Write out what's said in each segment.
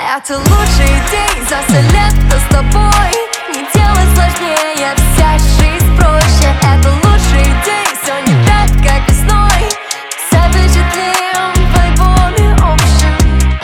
Это лучший день за все лето с тобой. Не делай сложнее, вся жизнь проще. Это лучший день, все не так, как весной. Запечатлеем в альбоме общем.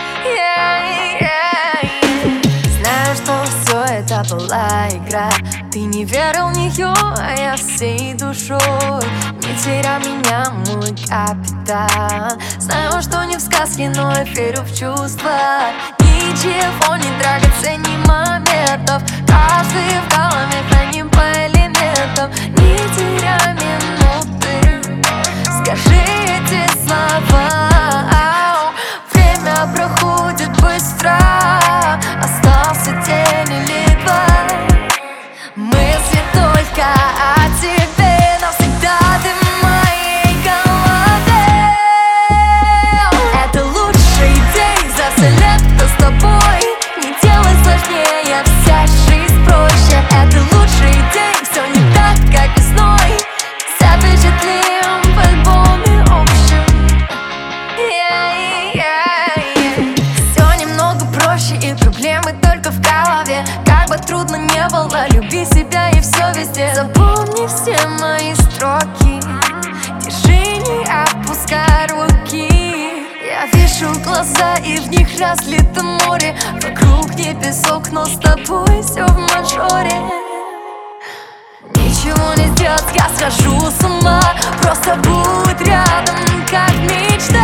Знаю, что все это была игра. Ты не верил в нее, а я всей душой. Не теряй меня, мой капитан. Знаю, что не в сказке, но я верю в чувства. Ничего не драгоценней моментов. Каждый в голове храним по элементам. Не теряй минуты, скажи эти слова. Время проходит быстро, остался день или два. Мысли только о тебе, навсегда ты в моей голове. Это лучший день за все лето с тобой. Не делай сложнее, вся жизнь проще. Это лучший день, все не так, как весной. Запечатлеем в альбоме общем. Все немного проще и проблемы только в голове. Как бы трудно не было, люби себя и все везде. Запомни все мои строки, держи, не опускай руки. Я вижу глаза, и в них разлито море. Вокруг не песок, но с тобой все в мажоре. Ничего не сделать, я схожу с ума. Просто будь рядом, как мечта.